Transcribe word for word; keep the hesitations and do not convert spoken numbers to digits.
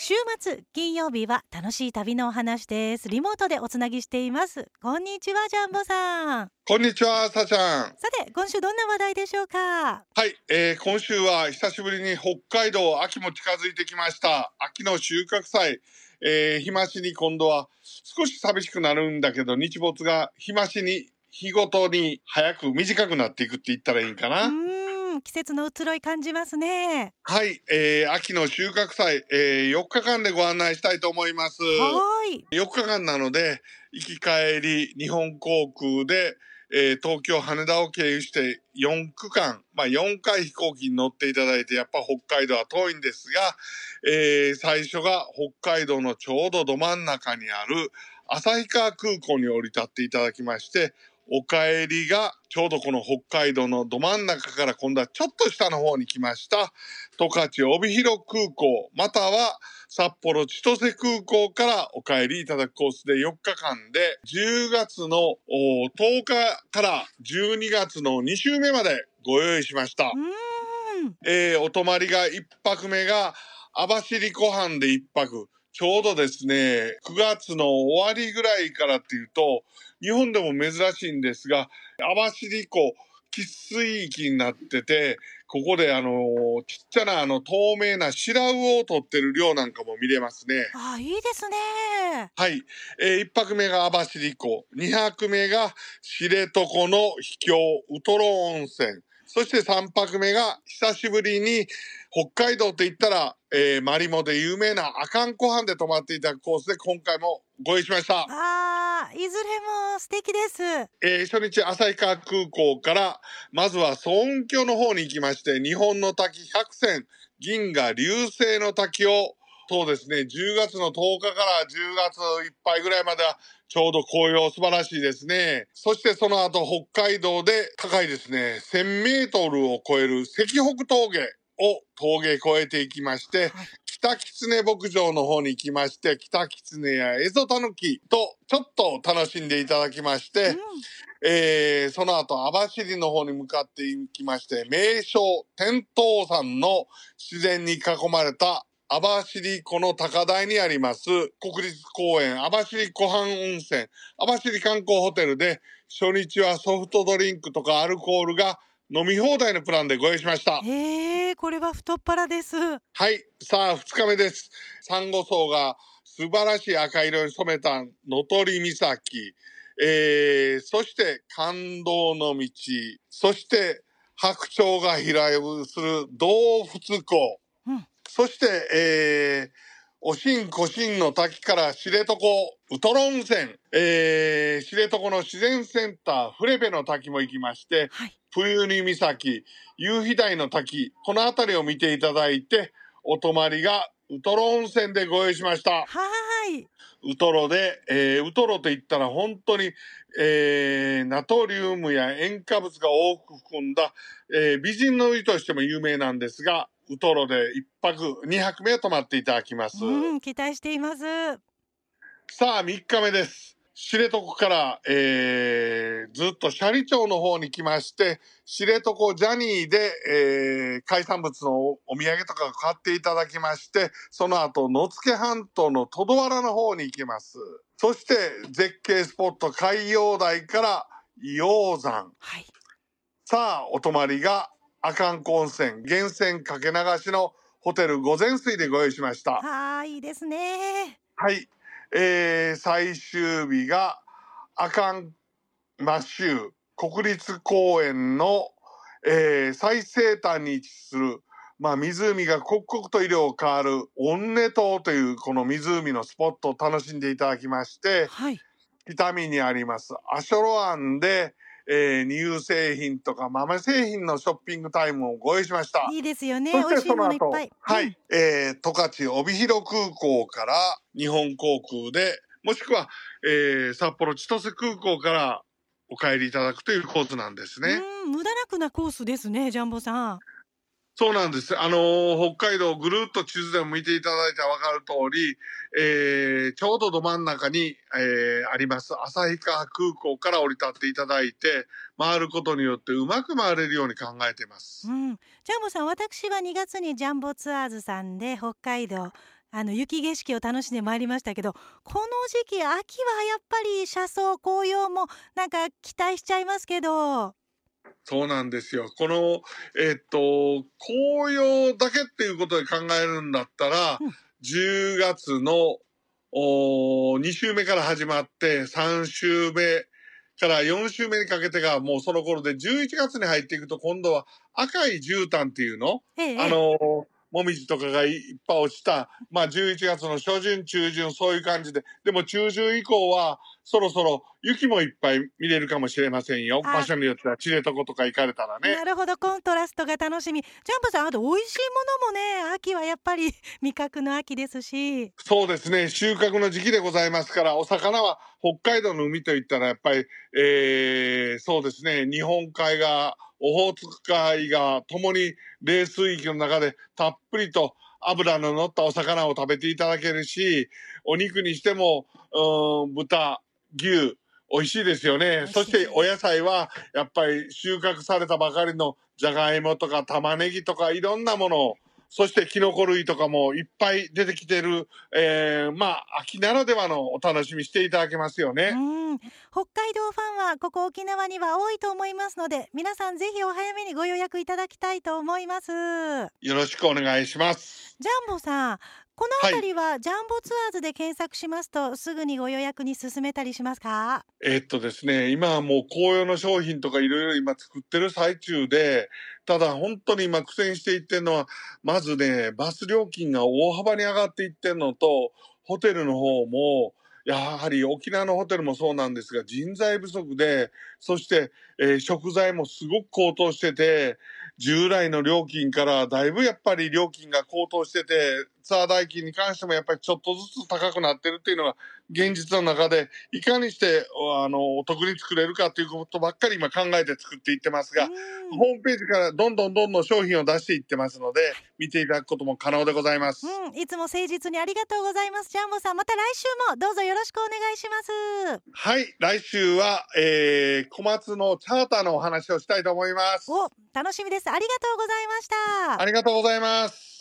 週末金曜日は楽しい旅のお話です。リモートでおつなぎしています。こんにちはジャンボさん。 こんにちはさちゃん。 さて今週どんな話題でしょうか？ はい、えー、今週は久しぶりに北海道、秋も近づいてきました。秋の収穫祭、えー、日増しに今度は少し寂しくなるんだけど、日没が日増しに日ごとに早く短くなっていくって言ったらいいんかな。 うーん、季節の移ろい感じますね。 はい、えー、秋の収穫祭、えー、よっかかんでご案内したいと思います。 はい、 よっかかんなので行き帰り日本航空で、えー、東京羽田を経由してよんくかん、まあ、よんかい飛行機に乗っていただいて、やっぱ北海道は遠いんですが、えー、最初が北海道のちょうどど真ん中にある旭川空港に降り立っていただきまして、お帰りがちょうどこの北海道のど真ん中から今度はちょっと下の方に来ました十勝帯広空港、または札幌千歳空港からお帰りいただくコースでよっかかんでじゅうがつのとおかからじゅうにがつのに週目までご用意しました。 うーん、 えー、お泊まりがいっぱくめが網走湖畔でいっぱく、ちょうどですねくがつの終わりぐらいからっていうと日本でも珍しいんですが、網走湖汽水域になってて、ここであのちっちゃなあの透明な白魚を取ってる漁なんかも見れますね。 あ、いいですね。 はい、えー、いっぱくめが網走湖、にはくめが知床の秘境ウトロ温泉、そしてさんぱくめが久しぶりに北海道といったら、えー、マリモで有名な阿寒湖畔で泊まっていただくコースで今回もご用意しました。 あー、いずれも素敵です。 えー、初日旭川空港からまずは層雲峡の方に行きまして、日本の滝百選銀河流星の滝を、そうですね、じゅうがつのとおかからじゅうがついっぱいぐらいまではちょうど紅葉素晴らしいですね。そしてその後北海道で高いですねせんメートルを超える石北峠を峠越えていきまして、はい、北狐牧場の方に行きまして、北狐やエゾタヌキとちょっと楽しんでいただきまして、うん、えー、その後網走の方に向かっていきまして、名所天東山の自然に囲まれた網走湖の高台にあります国立公園網走湖畔温泉網走観光ホテルで、初日はソフトドリンクとかアルコールが飲み放題のプランでご用意しました。 へー、これは太っ腹です。 はい、さあふつかめです。サンゴ礁が素晴らしい赤色に染めたのとり岬、えー、そして感動の道、そして白鳥が飛来する洞窟湖、うん、そして、えー、おしんこしんの滝から知床ウトロ温泉、えー、知床の自然センターフレベの滝も行きまして、はい、冬に岬、夕日台の滝、この辺りを見ていただいて、お泊まりがウトロ温泉でご用意しました。 はい。 ウトロで、えー、ウトロといったら本当に、えー、ナトリウムや塩化物が多く含んだ、えー、美人の湯としても有名なんですが、ウトロでいっぱくにはくめ泊まっていただきます。 うん、期待しています。 さあみっかめです。知床から、えー、ずっと斜里町の方に来まして、知床ジャニーで、えー、海産物のお土産とか買っていただきまして、その後野付半島のトドワラの方に行きます。そして絶景スポット海洋台から硫黄山、はい、さあお泊まりが阿寒湖温泉源泉かけ流しのホテル御前水でご用意しました。 はい、いいですね。 はい、えー、最終日が阿寒摩周国立公園の、えー、最西端に位置する、まあ、湖が刻々と色を変わるオンネ島というこの湖のスポットを楽しんでいただきまして、はい、北見にありますアショロ湾で、えー、乳製品とか豆製品のショッピングタイムをご用意しました。 いいですよね。美味しいものいっぱい。 はい、うん、えー、十勝帯広空港から日本航空で、もしくは、えー、札幌千歳空港からお帰りいただくというコースなんですね。 うん、無駄なくなコースですね、ジャンボさん。 そうなんです。あのー、北海道をぐるっと地図でも見ていただいたら分かる通り、えー、ちょうどど真ん中に、えー、あります旭川空港から降り立っていただいて、回ることによってうまく回れるように考えています。 うん、ジャンボさん、私はにがつにジャンボツアーズさんで北海道あの雪景色を楽しんでまいりましたけど、この時期秋はやっぱり車窓紅葉もなんか期待しちゃいますけど。 そうなんですよ。この、えっと、紅葉だけっていうことで考えるんだったら、 うん、 じゅうがつのおに週目から始まってさん週目からよん週目にかけてがもうその頃で、じゅういちがつに入っていくと今度は赤い絨毯っていうの、 ええ、 あの、もみじとかがいっぱい落ちた、まあじゅういちがつの初旬、中旬、そういう感じで、でも中旬以降はそろそろ雪もいっぱい見れるかもしれませんよ。場所によっては知床とか行かれたらね。 なるほど、コントラストが楽しみ。ジャンボさん、あと美味しいものもね、秋はやっぱり味覚の秋ですし。 そうですね、収穫の時期でございますから、お魚は北海道の海といったらやっぱり、えー、そうですね、日本海側、オホーツク海側ともに冷水域の中でたっぷりと脂の乗ったお魚を食べていただけるし、お肉にしても、うん、豚、牛、美味しいですよね。そしてお野菜はやっぱり収穫されたばかりのじゃがいもとか玉ねぎとかいろんなものを、そしてキノコ類とかもいっぱい出てきてる、えー、まあ秋ならではのお楽しみしていただけますよね。 うん、北海道ファンはここ沖縄には多いと思いますので、皆さんぜひお早めにご予約いただきたいと思います。ジャよろしくお願いします。 ンボさん、このはい。 辺りはジャンボツアーズで検索しますとすぐにご予約に進めたりしますか？ えーっとですね、今はもう紅葉の商品とかいろいろ今作ってる最中で、ただ本当に今苦戦していってるのは、まずね、バス料金が大幅に上がっていってるのと、ホテルの方も、やはり沖縄のホテルもそうなんですが、人材不足で、そして、えー食材もすごく高騰してて、従来の料金からだいぶやっぱり料金が高騰してて、ツアー代金に関してもやっぱりちょっとずつ高くなってるっていうのが現実の中で、いかにしてあのお得に作れるかということばっかり今考えて作っていってますうが、 ん、 ホームページからどんどんどんどん商品を出していってますので、見ていただくことも可能でございます。 うん、いつも誠実にありがとうございます。ジャンボさん、また来週もどうぞよろしくお願いします。 はい、来週は、えー、小松のチャーターのお話をしたいと思います。 お、楽しみです。ありがとうございました。 ありがとうございます。